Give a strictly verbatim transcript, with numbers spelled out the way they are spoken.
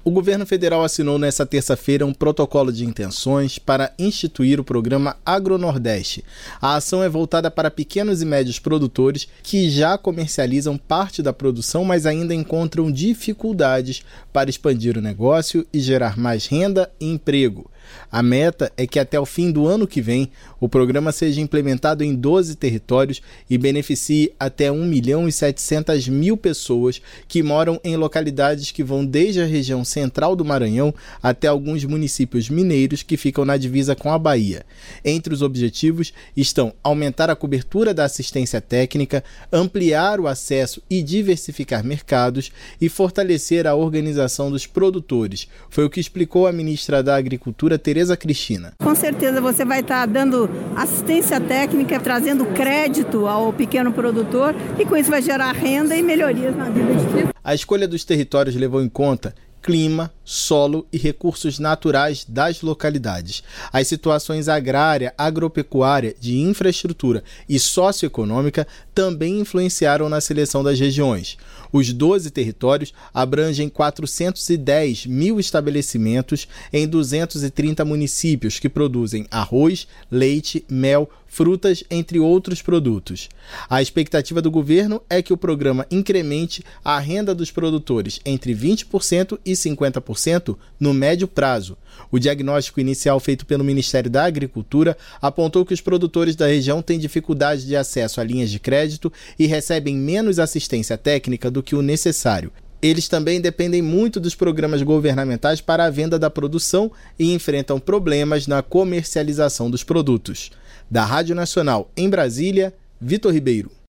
O governo federal assinou nesta terça-feira um protocolo de intenções para instituir o programa AgroNordeste. A ação é voltada para pequenos e médios produtores que já comercializam parte da produção, mas ainda encontram dificuldades para expandir o negócio e gerar mais renda e emprego. A meta é que até o fim do ano que vem o programa seja implementado em doze territórios e beneficie até um milhão e setecentas mil pessoas que moram em localidades que vão desde a região central do Maranhão até alguns municípios mineiros que ficam na divisa com a Bahia. Entre os objetivos estão aumentar a cobertura da assistência técnica, ampliar o acesso e diversificar mercados e fortalecer a organização dos produtores. Foi o que explicou a ministra da Agricultura, Tereza Cristina. Com certeza você vai estar dando assistência técnica, trazendo crédito ao pequeno produtor e com isso vai gerar renda e melhorias na vida de todos. A escolha dos territórios levou em conta clima, solo e recursos naturais das localidades. As situações agrária, agropecuária, de infraestrutura e socioeconômica também influenciaram na seleção das regiões. Os doze territórios abrangem quatrocentos e dez mil estabelecimentos em duzentos e trinta municípios que produzem arroz, leite, mel, frutas, entre outros produtos. A expectativa do governo é que o programa incremente a renda dos produtores entre vinte por cento e cinquenta por cento no médio prazo. O diagnóstico inicial feito pelo Ministério da Agricultura apontou que os produtores da região têm dificuldade de acesso a linhas de crédito e recebem menos assistência técnica do que o necessário. Eles também dependem muito dos programas governamentais para a venda da produção e enfrentam problemas na comercialização dos produtos. Da Rádio Nacional em Brasília, Vitor Ribeiro.